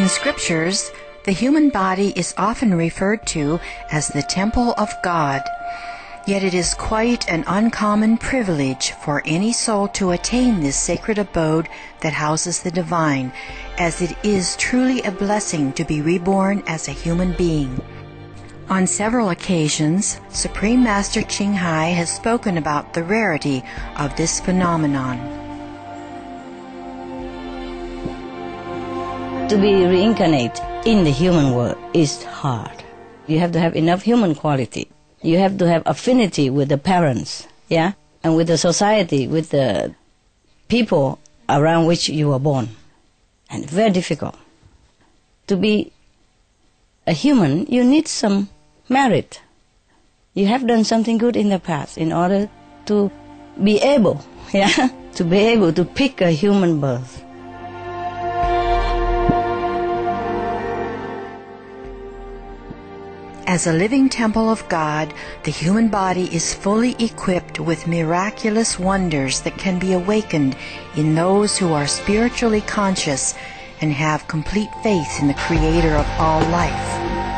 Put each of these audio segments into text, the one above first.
scriptures, the human body is often referred to as the temple of God. Yet it is quite an uncommon privilege for any soul to attain this sacred abode that houses the divine, as it is truly a blessing to be reborn as a human being. On several occasions, Supreme Master Ching Hai has spoken about the rarity of this phenomenon. To be reincarnated in the human world is hard. You have to have enough human quality. You have to have affinity with the parents, yeah, and with the society, with the people around which you were born. And very difficult. To be a human, you need some merit. You have done something good in the past in order to be able, yeah, to be able to pick a human birth. As a living temple of God, the human body is fully equipped with miraculous wonders that can be awakened in those who are spiritually conscious and have complete faith in the Creator of all life.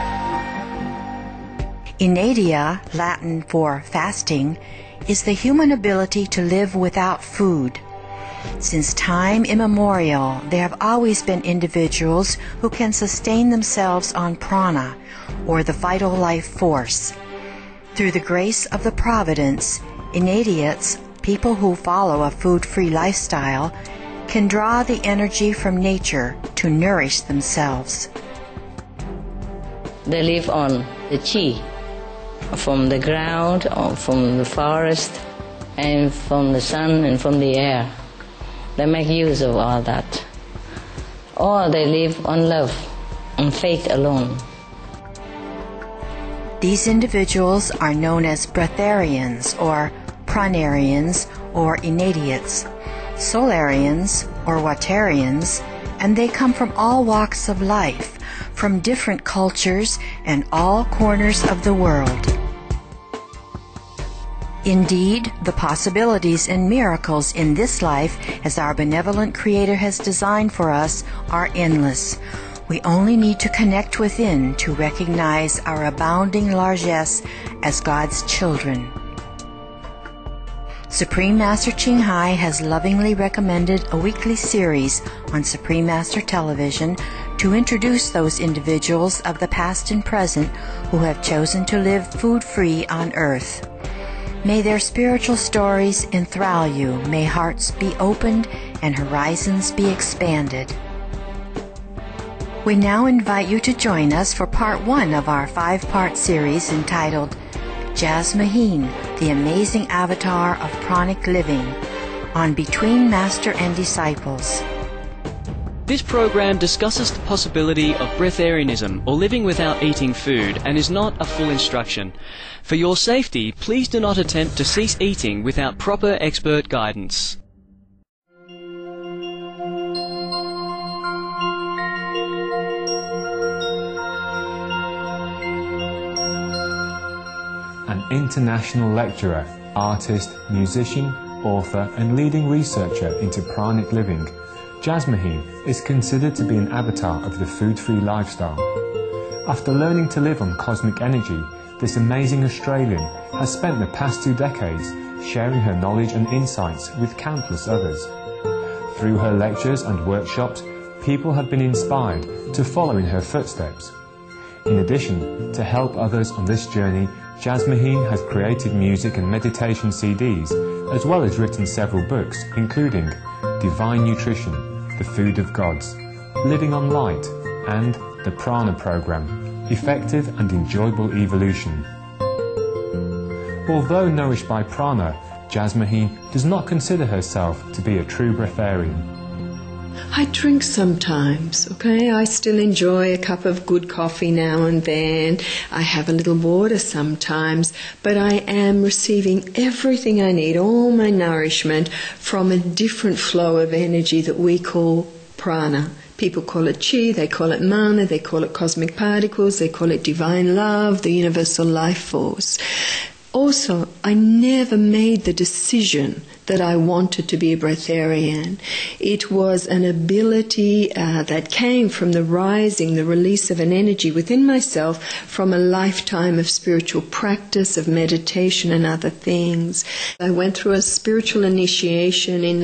Innadia, Latin for fasting, is the human ability to live without food. Since time immemorial, there have always been individuals who can sustain themselves on prana, or the vital life force. Through the grace of the providence, Innadiates, people who follow a food-free lifestyle, can draw the energy from nature to nourish themselves. They live on the chi, from the ground, or from the forest, and from the sun and from the air. They make use of all that. Or they live on love and faith alone. These individuals are known as breatharians or pranarians or innadiates, solarians or watarians, and they come from all walks of life, from different cultures and all corners of the world. Indeed, the possibilities and miracles in this life, as our benevolent Creator has designed for us, are endless. We only need to connect within to recognize our abounding largesse as God's children. Supreme Master Ching Hai has lovingly recommended a weekly series on Supreme Master Television to introduce those individuals of the past and present who have chosen to live food-free on earth. May their spiritual stories enthrall you. May hearts be opened and horizons be expanded. We now invite you to join us for part 1 of our 5-part series entitled Jasmuheen, the Amazing Avatar of Pranic Living, on Between Master and Disciples. This program discusses the possibility of breatharianism, or living without eating food, and is not a full instruction. For your safety, please do not attempt to cease eating without proper expert guidance. An international lecturer, artist, musician, author, and leading researcher into pranic living, Jasmuheen is considered to be an avatar of the food-free lifestyle. After learning to live on cosmic energy, this amazing Australian has spent the past 2 decades sharing her knowledge and insights with countless others. Through her lectures and workshops, people have been inspired to follow in her footsteps. In addition, to help others on this journey, Jasmuheen has created music and meditation CDs, as well as written several books, including Divine Nutrition, The Food of Gods, Living on Light, and The Prana Program, Effective and Enjoyable Evolution. Although nourished by prana, Jasmuheen does not consider herself to be a true breatharian. I drink sometimes, okay? I still enjoy a cup of good coffee now and then. I have a little water sometimes, but I am receiving everything I need, all my nourishment, from a different flow of energy that we call prana. People call it chi, they call it mana, they call it cosmic particles, they call it divine love, the universal life force. Also, I never made the decision that I wanted to be a breatharian. It was an ability that came from the rising, the release of an energy within myself from a lifetime of spiritual practice, of meditation and other things. I went through a spiritual initiation in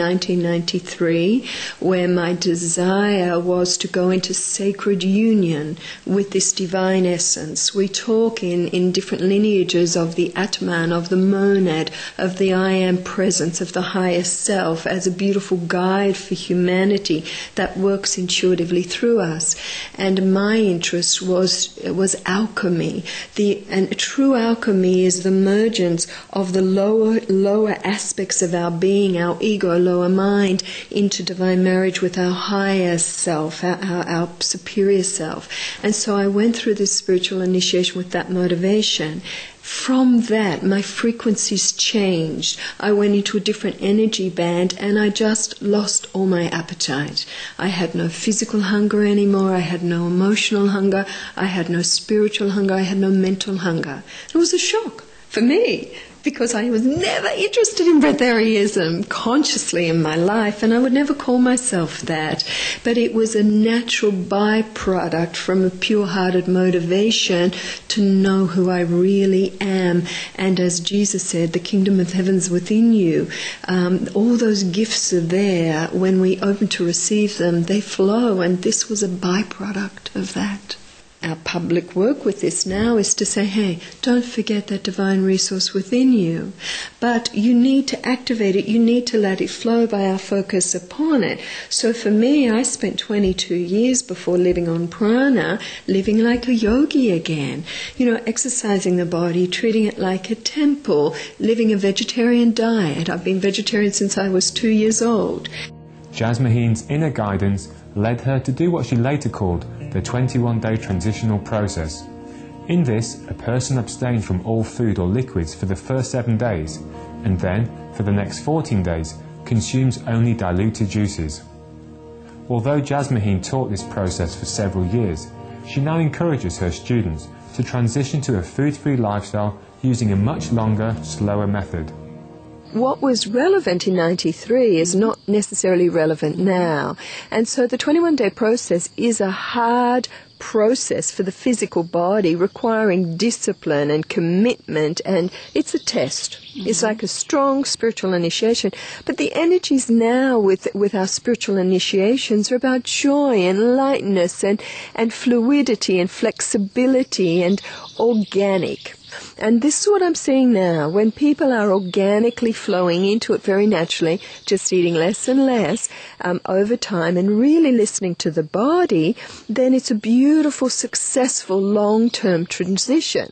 1993 where my desire was to go into sacred union with this divine essence. We talk in different lineages of the Atman, of the monad, of the I Am presence, of the higher self as a beautiful guide for humanity that works intuitively through us. And my interest was alchemy. And true alchemy is the mergence of the lower aspects of our being, our ego, lower mind, into divine marriage with our higher self, our superior self. And so I went through this spiritual initiation with that motivation. From that, my frequencies changed. I went into a different energy band and I just lost all my appetite. I had no physical hunger anymore. I had no emotional hunger. I had no spiritual hunger. I had no mental hunger. It was a shock for me, because I was never interested in breatharianism consciously in my life, and I would never call myself that. But it was a natural byproduct from a pure-hearted motivation to know who I really am. And as Jesus said, the kingdom of heaven's within you. All those gifts are there. When we open to receive them, they flow, and this was a byproduct of that. Our public work with this now is to say, hey, don't forget that divine resource within you. But you need to activate it. You need to let it flow by our focus upon it. So for me, I spent 22 years before living on prana, living like a yogi again. Exercising the body, treating it like a temple, living a vegetarian diet. I've been vegetarian since I was 2 years old. Jasmuheen's inner guidance led her to do what she later called the 21-day transitional process. In this, a person abstains from all food or liquids for the first 7 days, and then, for the next 14 days, consumes only diluted juices. Although Jasmuheen taught this process for several years, she now encourages her students to transition to a food-free lifestyle using a much longer, slower method. What was relevant in 93 is not necessarily relevant now. And so the 21-day process is a hard process for the physical body, requiring discipline and commitment, and it's a test. Mm-hmm. It's like a strong spiritual initiation. But the energies now with our spiritual initiations are about joy and lightness and fluidity and flexibility and organic. And this is what I'm seeing now. When people are organically flowing into it very naturally, just eating less and less over time and really listening to the body, then it's a beautiful, successful, long-term transition.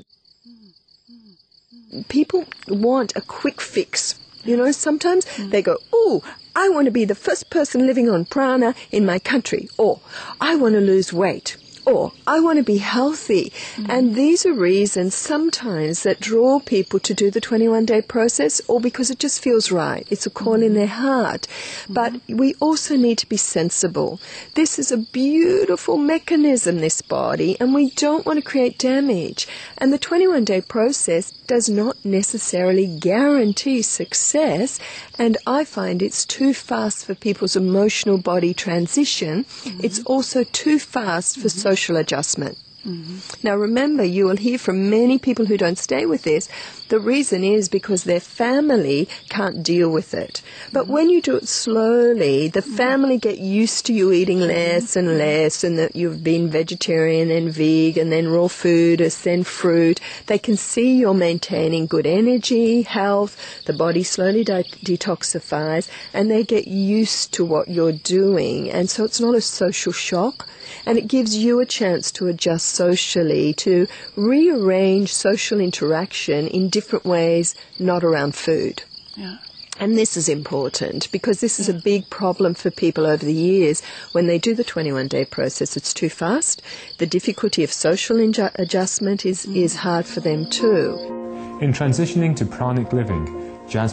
People want a quick fix. Sometimes they go, oh, I want to be the first person living on prana in my country, or I want to lose weight, or I want to be healthy. Mm-hmm. And these are reasons sometimes that draw people to do the 21-day process, or because it just feels right. It's a call in their heart. Mm-hmm. But we also need to be sensible. This is a beautiful mechanism, this body, and we don't want to create damage. And the 21-day process does not necessarily guarantee success, and I find it's too fast for people's emotional body transition. Mm-hmm. It's also too fast for social adjustment. Mm-hmm. Now remember, you will hear from many people who don't stay with this. The reason is because their family can't deal with it. But when you do it slowly, the family get used to you eating less and less, and that you've been vegetarian and vegan, then raw food, then fruit. They can see you're maintaining good energy, health, the body slowly detoxifies, and they get used to what you're doing. And so it's not a social shock, and it gives you a chance to adjust socially, to rearrange social interaction in different ways, not around food. Yeah. And this is important because this is a big problem for people over the years. When they do the 21-day process, it's too fast. The difficulty of social adjustment is hard for them too. In transitioning to pranic living,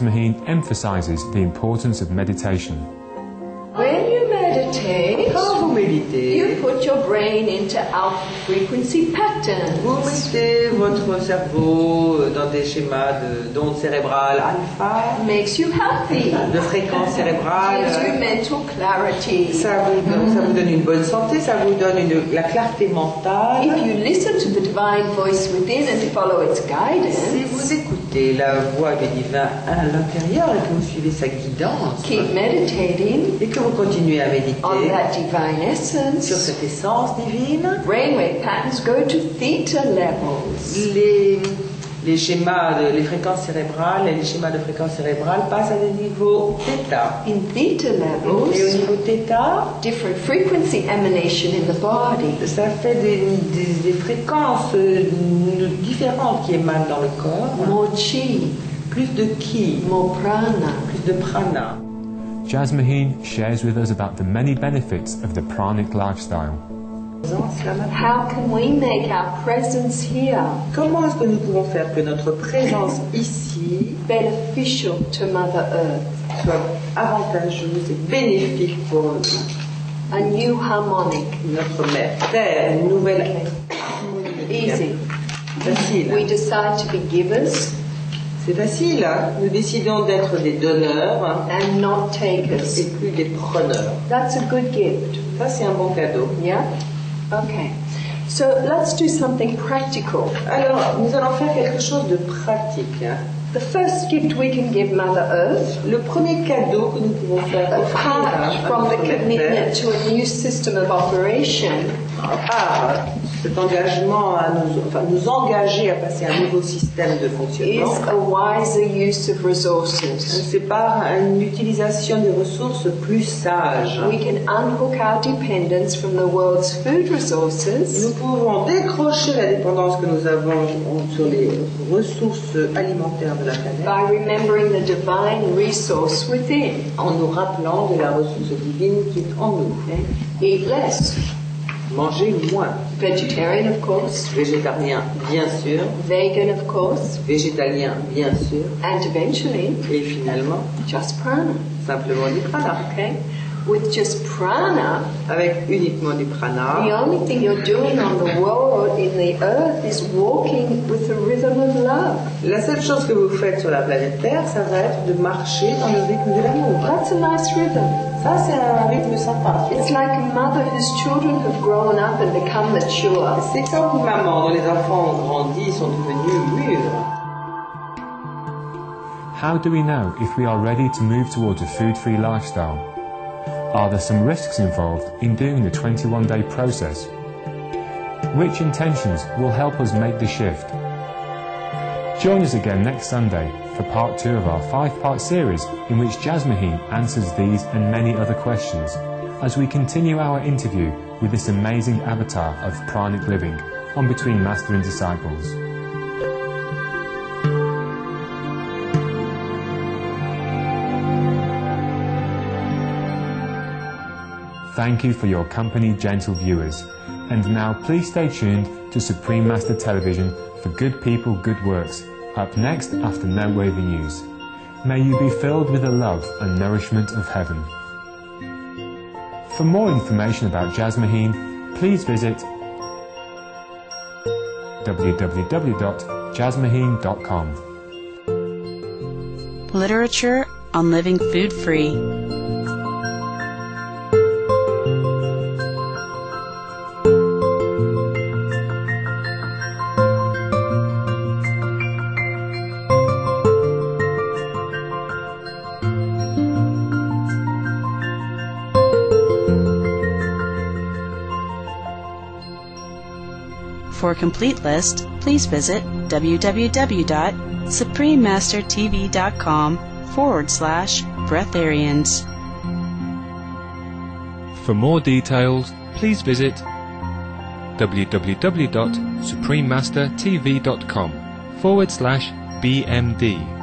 Jasmuheen emphasizes the importance of meditation. When you meditate, vous méditez, you put your brain into alpha frequency patterns. vous mettez votre cerveau dans des schémas d'ondes cérébrales alpha, Makes you healthy. de fréquences cérébrales. Gives you mental clarity. Ça vous donne une bonne santé, ça vous donne la clarté mentale. If you listen to the divine voice within and follow its Si guidance, vous écoutez la voix du divin à l'intérieur et que vous suivez sa guidance, keep meditating et que vous continuez à on méditer that divine sur essence, cette essence divine, brainwave patterns go to theta levels. les schémas, les fréquences cérébrales et les schémas de fréquences cérébrales passent à des niveaux θ. In theta Et au levels, niveau θ, different frequency emanation in the body. ça fait des fréquences différentes qui émanent dans le corps. More chi, Plus de ki, more prana. plus de prana. Jasmaheen shares with us about the many benefits of the pranic lifestyle. How can we make our presence here Comment est-ce que nous pouvons faire que notre présence ici beneficial to Mother Earth? soit avantageuse et bénéfique pour A new harmonic. notre mère Terre, une nouvelle Easy. facile. We decide to be givers C'est facile, hein? Nous décidons d'être des donneurs and not takers. et plus des preneurs. That's a good gift. Ça, c'est un bon cadeau. Yeah? Okay. So let's do something practical. Alors, nous allons faire quelque chose de pratique. Hein? The first gift we can give Mother Earth, Le premier cadeau que nous pouvons faire offrir apart à from the notre commitment Terre, to a new system of operation, à part cet engagement à nous engager à passer à un nouveau système de is fonctionnement, a wiser use of resources. c'est par une utilisation des ressources plus sages. We can unhook our dependence from the world's food resources Nous pouvons décrocher la dépendance que nous avons sur les ressources alimentaires de la planète by remembering the divine resource within. en nous rappelant de la ressource divine qui est en nous. Eat less. Manger moins. Vegetarian, of course. Végétarien, bien sûr. Vegan, of course. Végétalien, bien sûr. And eventually, Et finalement, just prana. simplement du prana. Okay? With just prana, Avec uniquement du the prana, only thing you're doing on the world, in the earth, is walking with the rhythm of love. la seule chose que vous faites sur la planète Terre, ça va être de marcher dans le rythme de l'amour. That's a nice rhythm. Ça, c'est un rythme sympa. It's like a mother whose children have grown up and become mature. C'est comme une maman dont les enfants ont grandi, sont devenus mûrs. How do we know if we are ready to move towards a food-free lifestyle? Are there some risks involved in doing the 21-day process? Which intentions will help us make the shift? Join us again next Sunday for part 2 of our 5-part series in which Jasmaheen answers these and many other questions as we continue our interview with this amazing avatar of pranic living on Between Master and Disciples. Thank you for your company, gentle viewers. And now please stay tuned to Supreme Master Television for Good People, Good Works, up next after Noteworthy News. May you be filled with the love and nourishment of heaven. For more information about Jasmaheen, please visit www.jasmaheen.com. Literature on living food-free. For a complete list, please visit www.suprememastertv.com/breatharians. For more details, please visit www.suprememastertv.com/BMD.